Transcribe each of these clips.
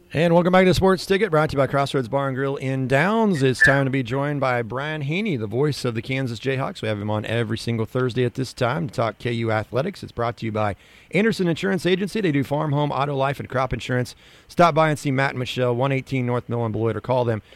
And welcome back to Sports Ticket, brought to you by Crossroads Bar and Grill in Downs. It's time to be joined by Brian Haney, the voice of the Kansas Jayhawks. We have him on every single Thursday at this time to talk KU athletics. It's brought to you by Anderson Insurance Agency. They do farm, home, auto, life, and crop insurance. Stop by and see Matt and Michelle, 118 North Mill and Beloit, or call them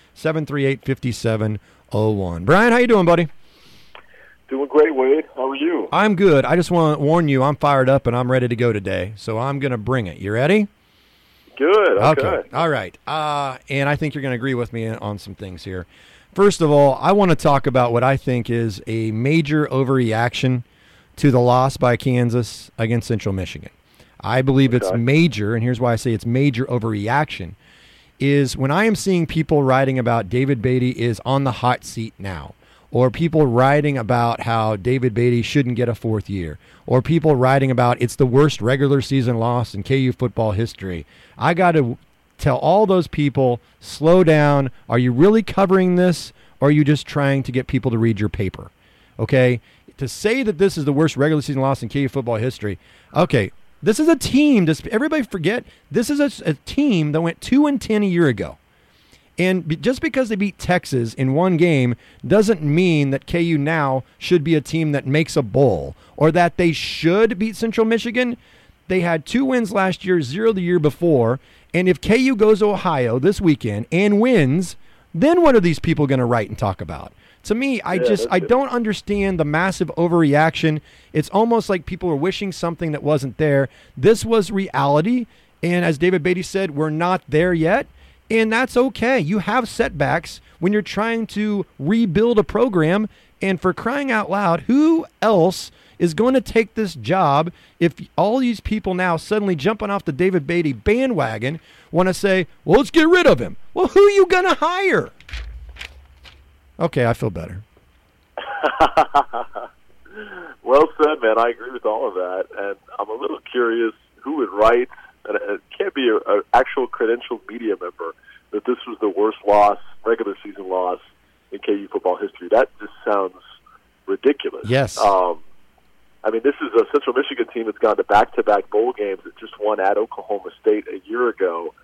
738-5701. Brian, how you doing, buddy? Doing great, Wade. How are you? I'm good. I just want to warn you, I'm fired up and I'm ready to go today, so I'm going to bring it. You ready? Good. Okay. All right. And I think you're going to agree with me on some things here. First of all, I want to talk about what I think is a major overreaction to the loss by Kansas against Central Michigan. I believe it's major, and here's why I say it's major overreaction, is when I am seeing people writing about David Beatty is on the hot seat now, or people writing about how David Beatty shouldn't get a fourth year, or people writing about it's the worst regular season loss in KU football history. I got to tell all those people, slow down. Are you really covering this, or are you just trying to get people to read your paper? Okay? To say that this is the worst regular season loss in KU football history, okay, this is a team, everybody forget, this is a team that went 2-10 a year ago. And just because they beat Texas in one game doesn't mean that KU now should be a team that makes a bowl or that they should beat Central Michigan. They had 2 wins last year, 0 the year before. And if KU goes to Ohio this weekend and wins, then what are these people going to write and talk about? To me, I don't understand the massive overreaction. It's almost like people are wishing something that wasn't there. This was reality. And as David Beatty said, we're not there yet. And that's okay. You have setbacks when you're trying to rebuild a program. And for crying out loud, who else is going to take this job if all these people now suddenly jumping off the David Beatty bandwagon want to say, well, let's get rid of him. Well, who are you going to hire? Okay, I feel better. Well said, man. I agree with all of that. And I'm a little curious who would write, and it can't be an actual credentialed media member, that this was the worst loss, regular season loss in KU football history. That just sounds ridiculous. Yes. I mean, this is a Central Michigan team that's gone to back-to-back bowl games that just won at Oklahoma State a year ago.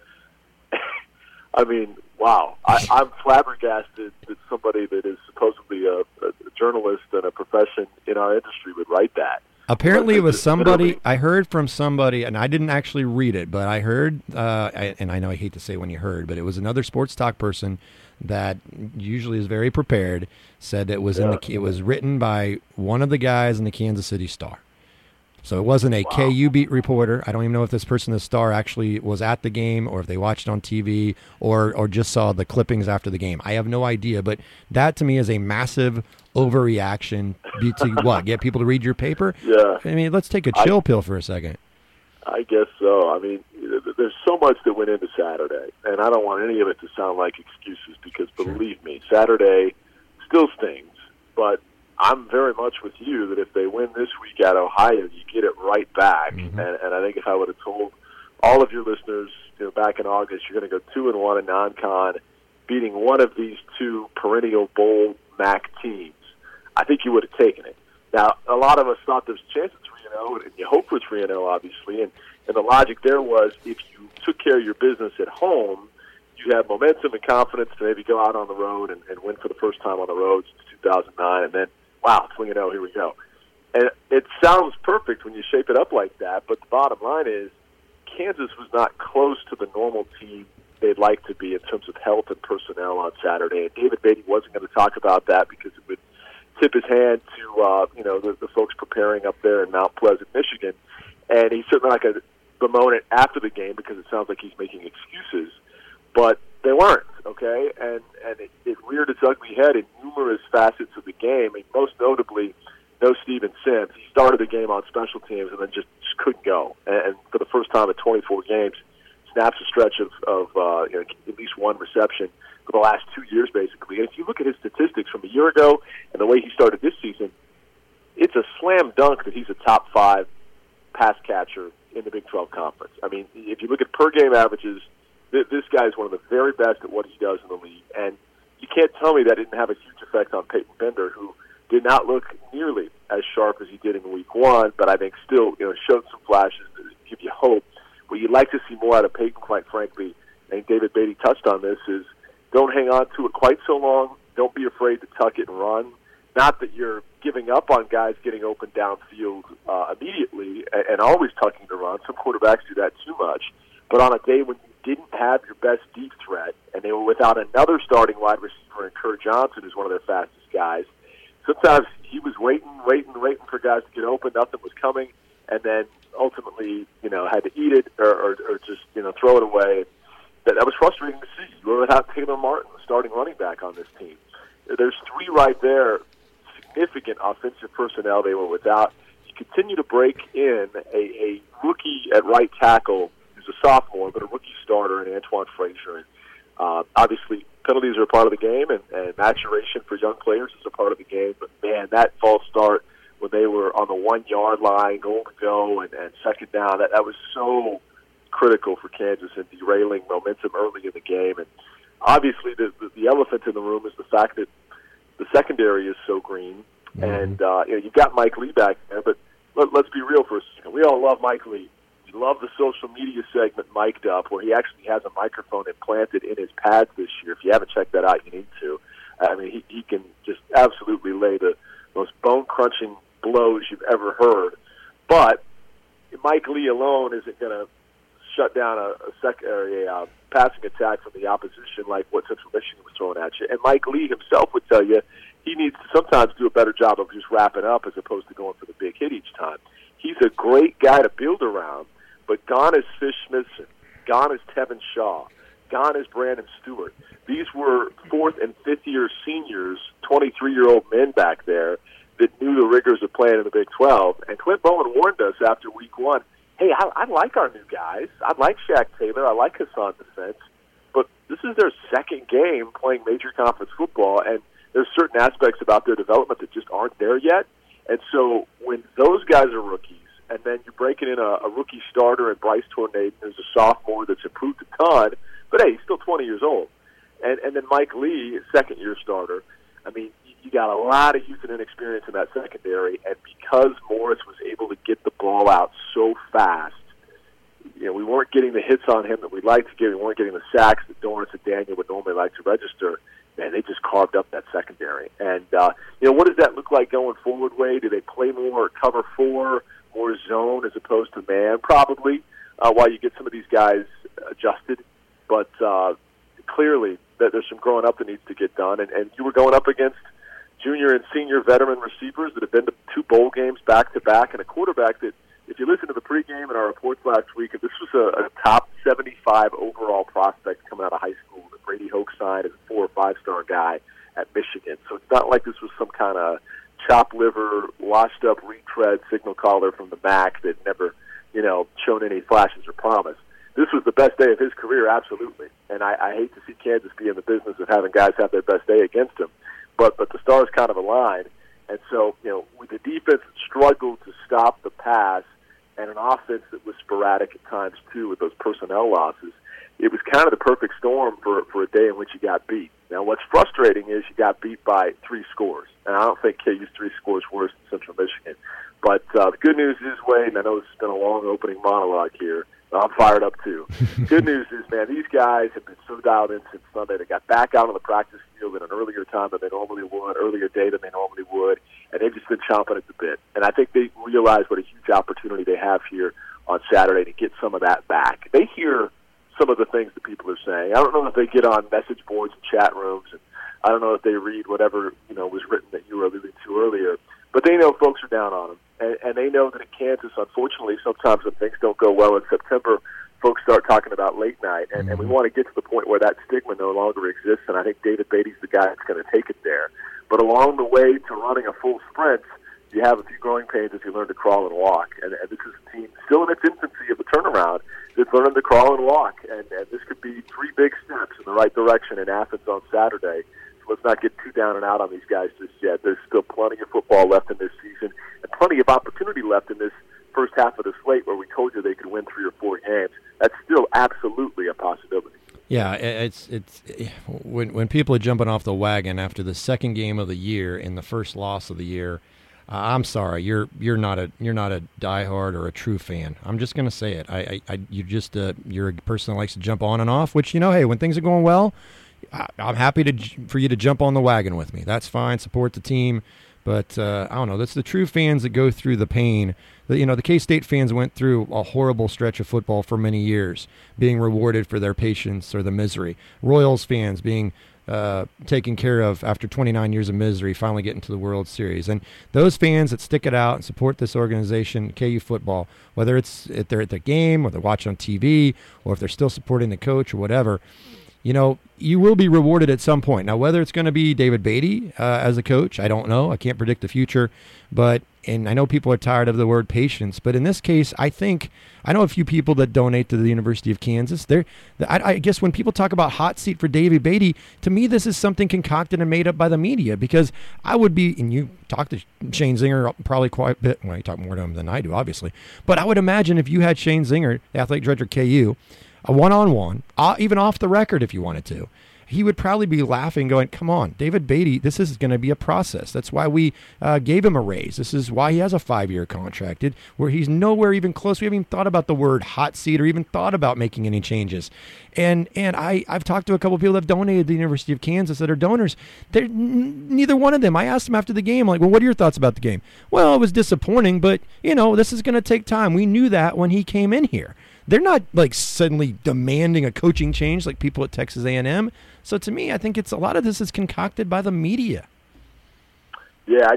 I mean, wow. I'm flabbergasted that somebody that is supposedly a journalist and a profession in our industry would write that. Apparently it was somebody, I heard from somebody, and I didn't actually read it, but I heard, and I know I hate to say when you heard, but it was another sports talk person that usually is very prepared, said it was it was written by one of the guys in the Kansas City Star. So it wasn't a KU beat reporter. I don't even know if this person in the Star actually was at the game or if they watched it on TV or just saw the clippings after the game. I have no idea, but that to me is a massive overreaction to what? Get people to read your paper? Yeah. I mean, let's take a chill pill for a second. I guess so. I mean, there's so much that went into Saturday, and I don't want any of it to sound like excuses because, believe me, Saturday still stings. But I'm very much with you that if they win this week at Ohio, you get it right back. Mm-hmm. And I think if I would have told all of your listeners, back in August, you're going to go 2-1 in non-con, beating one of these two perennial bowl MAC teams, I think you would have taken it. Now, a lot of us thought there's a chance at 3-0, and you hope for 3-0, obviously. And the logic there was if you took care of your business at home, you have momentum and confidence to maybe go out on the road and win for the first time on the road since 2009, and then, wow, 3-0, here we go. And it sounds perfect when you shape it up like that, but the bottom line is Kansas was not close to the normal team they'd like to be in terms of health and personnel on Saturday. And David Beatty wasn't going to talk about that because it would tip his hand to the folks preparing up there in Mount Pleasant, Michigan. And he's certainly not going to bemoan it after the game because it sounds like he's making excuses. But they weren't, okay? And it reared its ugly head in numerous facets of the game, and most notably, no Steven Sims. He started the game on special teams and then just couldn't go. And for the first time in 24 games, snaps a stretch of at least one reception for the last 2 years, basically. And if you look at his statistics from a year ago and the way he started this season, it's a slam dunk that he's a top 5 pass catcher in the Big 12 Conference. I mean, if you look at per-game averages, this guy is one of the very best at what he does in the league. And you can't tell me that didn't have a huge effect on Peyton Bender, who did not look nearly as sharp as he did in Week 1, but I think still showed some flashes that give you hope. What you'd like to see more out of Peyton, quite frankly, and David Beatty touched on this, is don't hang on to it quite so long. Don't be afraid to tuck it and run. Not that you're giving up on guys getting open downfield immediately and always tucking to run. Some quarterbacks do that too much. But on a day when you didn't have your best deep threat and they were without another starting wide receiver in Kerr Johnson, who's one of their fastest guys, sometimes he was waiting for guys to get open. Nothing was coming. And then ultimately, had to eat it or just, throw it away. That was frustrating to see. You were without Taylor Martin, the starting running back on this team. There's three right there, significant offensive personnel they were without. You continue to break in a rookie at right tackle who's a sophomore, but a rookie starter in Antoine Frazier. And obviously, penalties are a part of the game, and maturation for young players is a part of the game. But, man, that false start when they were on the 1 yard line, goal to go, and second down, that was so critical for Kansas and derailing momentum early in the game. And obviously the elephant in the room is the fact that the secondary is so green. Mm-hmm. And you've got Mike Lee back there, but let's be real for a second. We all love Mike Lee. We love the social media segment Mic'd Up, where he actually has a microphone implanted in his pads this year. If you haven't checked that out, you need to. I mean, he can just absolutely lay the most bone-crunching blows you've ever heard. But Mike Lee alone isn't going to shut down a passing attack from the opposition like what Central Michigan was throwing at you. And Mike Lee himself would tell you he needs to sometimes do a better job of just wrapping up as opposed to going for the big hit each time. He's a great guy to build around, but gone is Fish Smithson, gone is Tevin Shaw, gone is Brandon Stewart. These were fourth and fifth year seniors, 23-year-old men back there that knew the rigors of playing in the Big 12. And Clint Bowen warned us after week one, hey, I like our new guys. I like Shaq Taylor. I like Hassan Defense. But this is their second game playing major conference football, and there's certain aspects about their development that just aren't there yet. And so when those guys are rookies, and then you're breaking in a rookie starter and Bryce Tornado, who's a sophomore that's improved a ton, but hey, he's still 20 years old. And then Mike Lee, second-year starter. I mean, you got a lot of youth and inexperience in that secondary, and because Morris was able to get the ball out so fast, we weren't getting the hits on him that we'd like to get. We weren't getting the sacks that Dorrance and Daniel would normally like to register. Man, they just carved up that secondary. And, what does that look like going forward, Wade? Do they play more cover 4, more zone as opposed to man? Probably, while you get some of these guys adjusted. But clearly, there's some growing up that needs to get done. And you were going up against junior and senior veteran receivers that have been to 2 bowl games back-to-back, and a quarterback that, if you listen to the pregame and our reports last week, this was a top 75 overall prospect coming out of high school that Brady Hoke signed as a 4 or 5-star guy at Michigan. So it's not like this was some kind of chopped liver, washed-up retread signal caller from the MAC that never, shown any flashes or promise. This was the best day of his career, absolutely. And I hate to see Kansas be in the business of having guys have their best day against him. But the stars kind of aligned. And so, with the defense that struggled to stop the pass and an offense that was sporadic at times, too, with those personnel losses, it was kind of the perfect storm for a day in which you got beat. Now, what's frustrating is you got beat by 3 scores. And I don't think KU's 3 scores worse than Central Michigan. But the good news is, Wade, and I know this has been a long opening monologue here, I'm fired up, too. Good news is, man, these guys have been so dialed in since Sunday. They got back out on the practice field at an earlier time than they normally would, earlier day than they normally would, and they've just been chomping at the bit. And I think they realize what a huge opportunity they have here on Saturday to get some of that back. They hear some of the things that people are saying. I don't know if they get on message boards and chat rooms, and I don't know if they read whatever was written that you were alluding to earlier, but they know folks are down on them. And they know that in Kansas, unfortunately, sometimes when things don't go well in September, folks start talking about late night. And we want to get to the point where that stigma no longer exists, and I think David Beatty's the guy that's going to take it there. But along the way to running a full sprint, you have a few growing pains as you learn to crawl and walk. And this is a team still in its infancy of a turnaround that's learning to crawl and walk. And this could be 3 big steps in the right direction in Athens on Saturday. Let's not get too down and out on these guys just yet. There's still plenty of football left in this season and plenty of opportunity left in this first half of the slate where we told you they could win 3 or 4 games. That's still absolutely a possibility. Yeah, it's when people are jumping off the wagon after the second game of the year and the first loss of the year, I'm sorry, you're not a diehard or a true fan. I'm just gonna say it. You're a person that likes to jump on and off. Which hey, when things are going well, I'm happy for you to jump on the wagon with me. That's fine. Support the team. But I don't know. That's the true fans that go through the pain. The K-State fans went through a horrible stretch of football for many years, being rewarded for their patience or the misery. Royals fans being taken care of after 29 years of misery, finally getting to the World Series. And those fans that stick it out and support this organization, KU football, whether if they're at the game or they're watching on TV or if they're still supporting the coach or whatever, you will be rewarded at some point. Now, whether it's going to be David Beatty as a coach, I don't know. I can't predict the future. And I know people are tired of the word patience, but in this case, I know a few people that donate to the University of Kansas. I guess when people talk about hot seat for David Beatty, to me, this is something concocted and made up by the media, because I would be, and you talk to Shane Zinger probably quite a bit, well, you talk more to him than I do, obviously, but I would imagine if you had Shane Zinger, the athletic director of KU, a one-on-one, even off the record if you wanted to, he would probably be laughing, going, come on, David Beatty, this is going to be a process. That's why we gave him a raise. This is why he has a 5-year contract, where he's nowhere even close. We haven't even thought about the word hot seat or even thought about making any changes. And I've talked to a couple of people that have donated to the University of Kansas that are donors. Neither one of them. I asked them after the game, like, well, what are your thoughts about the game? Well, it was disappointing, but, this is going to take time. We knew that when he came in here. They're not like suddenly demanding a coaching change like people at Texas A&M. So to me, I think a lot of this is concocted by the media. Yeah,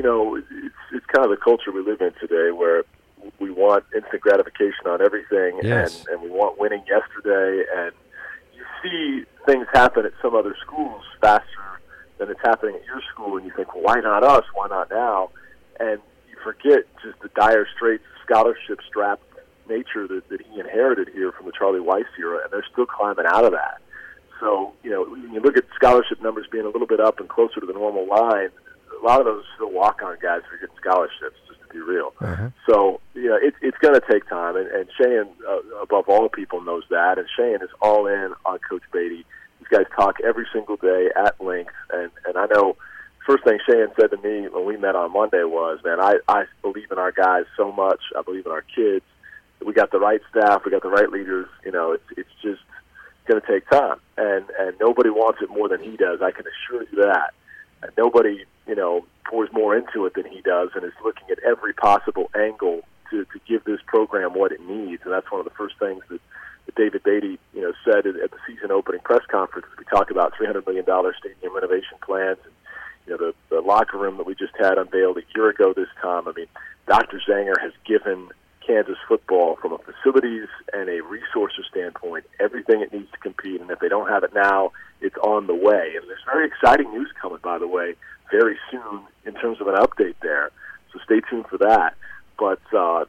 it's kind of the culture we live in today, where we want instant gratification on everything, yes, and we want winning yesterday. And you see things happen at some other schools faster than it's happening at your school, and you think, well, why not us? Why not now? And you forget just the dire straits, scholarship-strapped nature that he inherited here from the Charlie Weiss era, and they're still climbing out of that. So, when you look at scholarship numbers being a little bit up and closer to the normal line, a lot of those are still walk-on guys who are getting scholarships, just to be real. Uh-huh. So, it's going to take time, and Shane, above all people, knows that, and Shane is all in on Coach Beatty. These guys talk every single day at length, and I know first thing Shane said to me when we met on Monday was, man, I believe in our guys so much. I believe in our kids. We got the right staff. We got the right leaders. It's just going to take time, and nobody wants it more than he does. I can assure you that. And nobody, pours more into it than he does, and is looking at every possible angle to give this program what it needs. And that's one of the first things that David Beatty, said at the season opening press conference. We talked about $300 million stadium renovation plans, and the locker room that we just had unveiled a year ago this time. I mean, Dr. Zanger has given Kansas football, from a facilities and a resources standpoint, everything it needs to compete. And if they don't have it now, it's on the way. And there's very exciting news coming, by the way, very soon in terms of an update there. So stay tuned for that. But,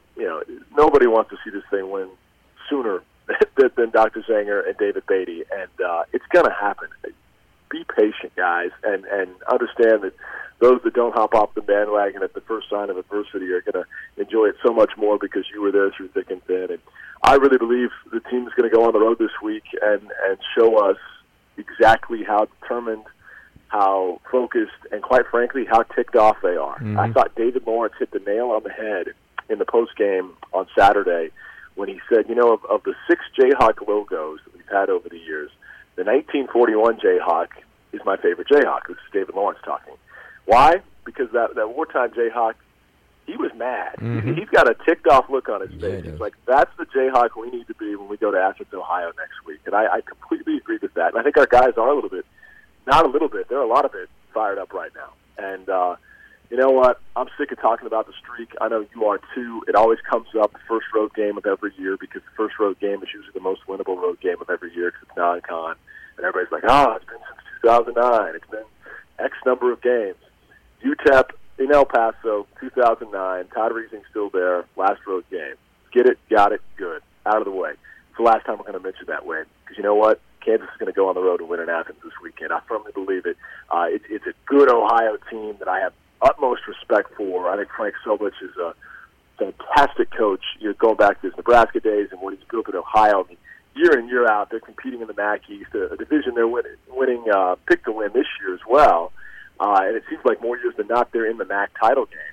nobody wants to see this thing win sooner than Dr. Zanger and David Beatty. And it's going to happen. Be patient, guys, and understand that those that don't hop off the bandwagon at the first sign of adversity are going to enjoy it so much more because you were there through thick and thin. And I really believe the team is going to go on the road this week and show us exactly how determined, how focused, and quite frankly, how ticked off they are. Mm-hmm. I thought David Lawrence hit the nail on the head in the postgame on Saturday when he said, of the 6 Jayhawk logos that we've had over the years, the 1941 Jayhawk is my favorite Jayhawk. This is David Lawrence talking. Why? Because that wartime Jayhawk, he was mad. Mm-hmm. He's got a ticked-off look on his face. Yeah, He's like, that's the Jayhawk we need to be when we go to Athens, Ohio next week. And I completely agree with that. And I think our guys are not a little bit, they're a lot of it fired up right now. And you know what? I'm sick of talking about the streak. I know you are too. It always comes up, the first road game of every year, because the first road game is usually the most winnable road game of every year because it's non-con. And everybody's like, it's been since 2009. It's been X number of games. UTEP in El Paso, 2009. Todd Reesing's still there. Last road game. Get it, got it, good. Out of the way. It's the last time we're going to mention that, Wayne. Because you know what? Kansas is going to go on the road and win in Athens this weekend. I firmly believe it. It's a good Ohio team that I have utmost respect for. I think Frank Solich is a fantastic coach. You're going back to his Nebraska days and what he's built at Ohio. I mean, year in, year out, they're competing in the MAC East, a division they're winning pick to win this year as well. And it seems like more years than not, they're in the MAC title game.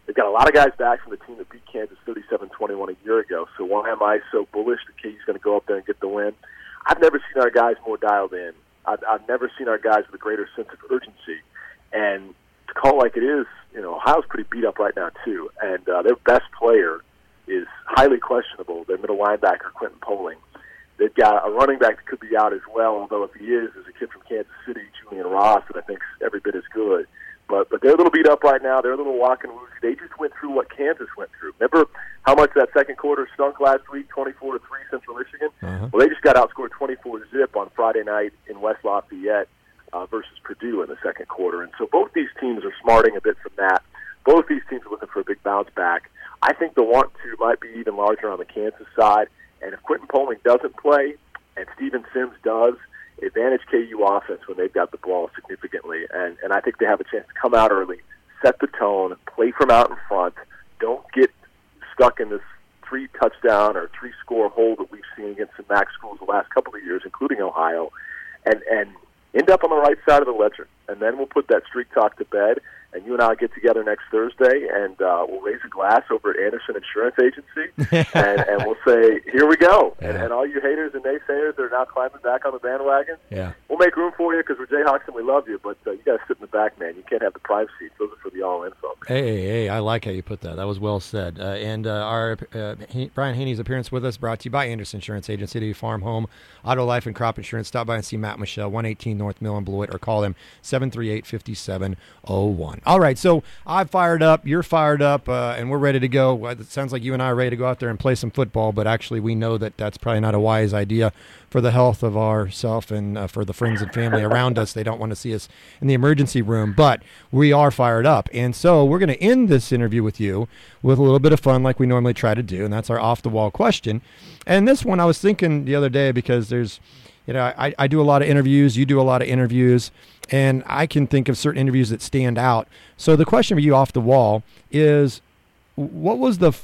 They've got a lot of guys back from the team that beat Kansas 37-21 a year ago. So why am I so bullish that KU's going to go up there and get the win? I've never seen our guys more dialed in. I've never seen our guys with a greater sense of urgency. And to call it like it is, Ohio's pretty beat up right now too. And their best player is highly questionable, their middle linebacker, Quentin Poling. They've got a running back that could be out as well, although if he is a kid from Kansas City, Julian Ross, that I think is every bit as good. But they're a little beat up right now. They're a little walking woozy. They just went through what Kansas went through. Remember how much that second quarter stunk last week, 24-3 Central Michigan? Uh-huh. Well, they just got outscored 24-0 on Friday night in West Lafayette versus Purdue in the second quarter. And so both these teams are smarting a bit from that. Both these teams are looking for a big bounce back. I think the want-to might be even larger on the Kansas side. And if Quentin Poling doesn't play and Steven Sims does, advantage KU offense when they've got the ball significantly. And I think they have a chance to come out early, set the tone, play from out in front. Don't get stuck in this 3-touchdown or 3-score hole that we've seen against some MAC schools the last couple of years, including Ohio, and end up on the right side of the ledger. And then we'll put that streak talk to bed, and you and I will get together next Thursday, and we'll raise a glass over at Anderson Insurance Agency, and we'll say, here we go. Yeah. And all you haters and naysayers that are now climbing back on the bandwagon, Yeah. we'll make room for you because we're Jayhawks and we love you, but you got to sit in the back, man. You can't have the prime seats. Those are for the all-in folks. Hey, I like how you put that. That was well said. And our Brian Haney's appearance with us brought to you by Anderson Insurance Agency, to farm, home, auto, life, and crop insurance. Stop by and see Matt Michelle, 118 North Mill in Blewett, or call him 738-5701. All right, so I've fired up, you're fired up, and we're ready to go. It sounds like you and I are ready to go out there and play some football, but actually we know that that's probably not a wise idea for the health of ourself and for the friends and family around us. They don't want to see us in the emergency room, but we are fired up. And so we're going to end this interview with you with a little bit of fun like we normally try to do, and that's our off-the-wall question. And this one I was thinking the other day because there's, I do a lot of interviews, you do a lot of interviews, and I can think of certain interviews that stand out. So the question for you off the wall is, what was the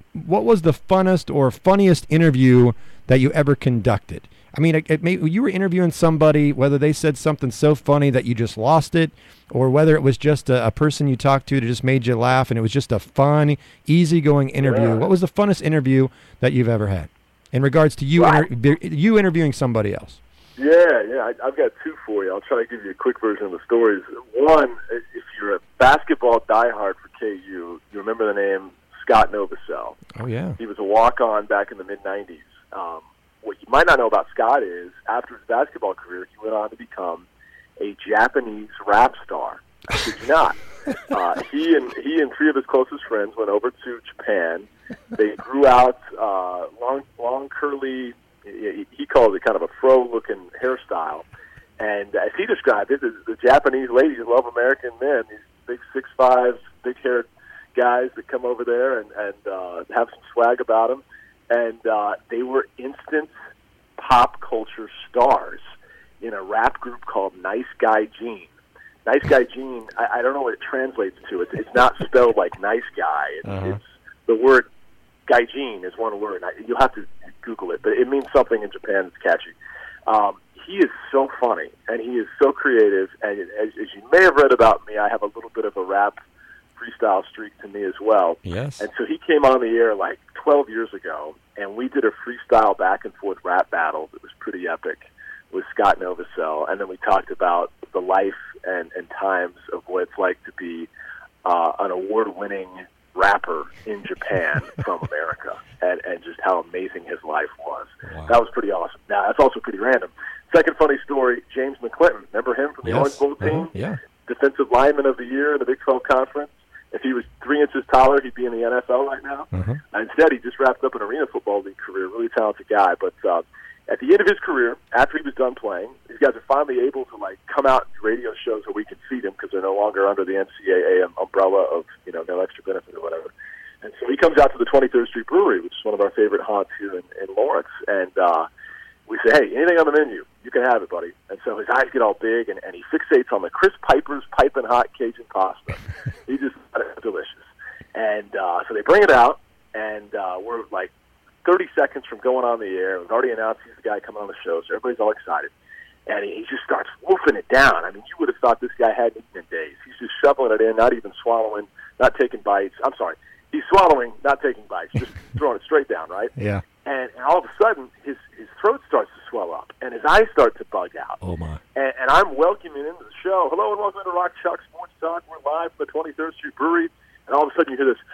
funnest or funniest interview that you ever conducted? I mean, you were interviewing somebody, whether they said something so funny that you just lost it, or whether it was just a person you talked to that just made you laugh, and it was just a fun, easygoing interview. Yeah. What was the funnest interview that you've ever had in regards to you you interviewing somebody else? Yeah, I've got two for you. I'll try to give you a quick version of the stories. One, if you're a basketball diehard for KU, you remember the name Scott Novosel. Oh, yeah. He was a walk-on back in the mid-'90s. What you might not know about Scott is, after his basketball career, he went on to become a Japanese rap star. I kid you not. He and three of his closest friends went over to Japan. They grew out long curly, he calls it kind of a fro-looking hairstyle. And as he described it, the Japanese ladies love American men, these big 6'5", big-haired guys that come over there and have some swag about them. And they were instant pop culture stars in a rap group called Nice Guy Gene. Nice Guy Gene, I don't know what it translates to. It's not spelled like nice guy. It's the word Gaijin is one word. You'll have to Google it, but it means something in Japan that's catchy. He is so funny, and he is so creative. And as you may have read about me, I have a little bit of a rap freestyle streak to me as well. Yes. And so he came on the air like 12 years ago, and we did a freestyle back-and-forth rap battle that was pretty epic with Scott Novosel. And then we talked about the life and times of what it's like to be an award-winning rapper in Japan from America, and just how amazing his life was. Wow. That was pretty awesome. Now, that's also pretty random. Second funny story, James McClinton. Remember him from the Orange Bowl team? Yeah. Defensive lineman of the year in the Big 12 Conference. If he was 3 inches taller, he'd be in the NFL right now. Instead, he just wrapped up an Arena Football League career. Really talented guy. But at the end of his career, after he was done playing, these guys are finally able to come out to radio shows where we can see them because they're no longer under the NCAA umbrella of no extra benefit or whatever. And so he comes out to the 23rd Street Brewery, which is one of our favorite haunts here in Lawrence, and we say, hey, anything on the menu, you can have it, buddy. And so his eyes get all big, and he fixates on the Chris Piper's Piping Hot Cajun Pasta. He just it's delicious. And so they bring it out, and we're like 30 seconds from going on the air. We've already announced he's the guy coming on the show, so everybody's all excited. And he just starts wolfing it down. I mean, you would have thought this guy hadn't eaten in days. He's just shoveling it in, not even swallowing, not taking bites. I'm sorry. He's swallowing, not taking bites, just throwing it straight down, right? Yeah. And all of a sudden, his throat starts to swell up, and his eyes start to bug out. Oh, my. And I'm welcoming him into the show. Hello, and welcome to Rock Chalk Sports Talk. We're live from the 23rd Street Brewery. And all of a sudden, you hear this,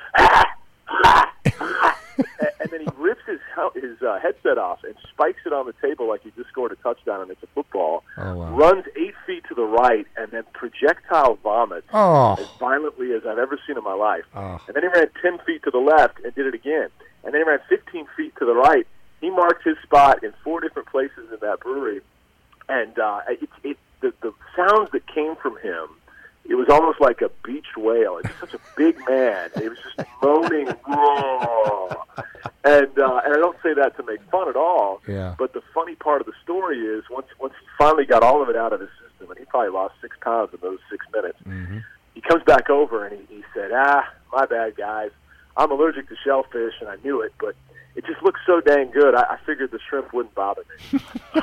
and then he rips his headset off and spikes it on the table like he just scored a touchdown and it's a football. Oh, wow. Runs 8 feet to the right and then projectile vomits as violently as I've ever seen in my life. Oh. And then he ran 10 feet to the left and did it again. And then he ran 15 feet to the right. He marked his spot in 4 different places in that brewery. And the sounds that came from him, it was almost like a beached whale. It's such a big man. It was just moaning, roar. And I don't say that to make fun at all. Yeah. But the funny part of the story is once he finally got all of it out of his system, and he probably lost 6 pounds in those 6 minutes, he comes back over and he said, my bad, guys. I'm allergic to shellfish, and I knew it, but it just looks so dang good. I figured the shrimp wouldn't bother me.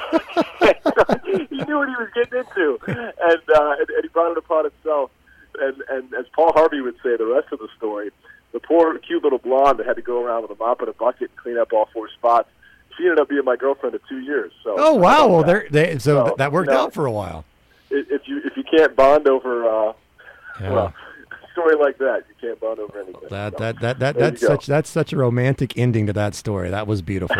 He knew what he was getting into, and he brought it upon himself. And as Paul Harvey would say, the rest of the story, the poor, cute little blonde that had to go around with a mop and a bucket and clean up all 4 spots, she ended up being my girlfriend of 2 years. So oh, wow. Well, that worked out for a while. If you can't bond over, well, a story like that, you can't bond over anything. That's such a romantic ending to that story. That was beautiful.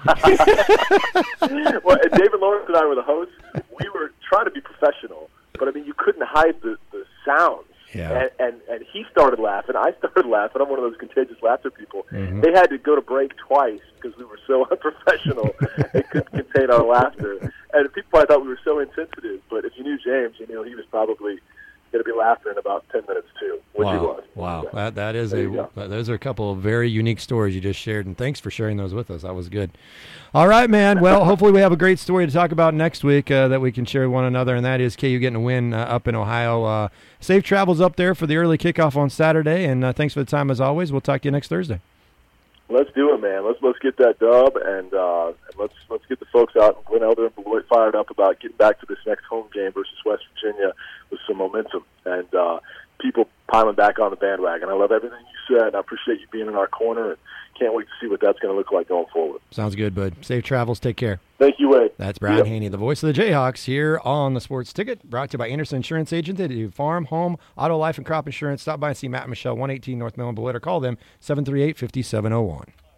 Well, and David Lawrence and I were the hosts. We were trying to be professional, but I mean, you couldn't hide the sounds. Yeah. And he started laughing. I started laughing. I'm one of those contagious laughter people. They had to go to break twice because we were so unprofessional. They couldn't contain our laughter. And people probably thought we were so insensitive. But if you knew James, you knew he was probably going to be laughing in about 10 minutes too, which he was. Wow. Yeah. Those are a couple of very unique stories you just shared, and thanks for sharing those with us. That was good. All right, man. Well, hopefully we have a great story to talk about next week that we can share with one another, and that is KU getting a win up in Ohio. Safe travels up there for the early kickoff on Saturday, and thanks for the time as always. We'll talk to you next Thursday. Let's do it, man. Let's get that dub, and let's get the folks out in Glen Elder and Beloit fired up about getting back to this next home game versus West Virginia with some momentum and people piling back on the bandwagon. I love everything you said, and I appreciate you being in our corner, and can't wait to see what that's going to look like going forward. Sounds good, bud. Safe travels. Take care. Thank you, Wade. That's Brian Haney, the voice of the Jayhawks, here on the Sports Ticket, brought to you by Anderson Insurance Agent. They do farm, home, auto, life, and crop insurance. Stop by and see Matt and Michelle, 118 North Mellon Beloit, or call them 738-5701.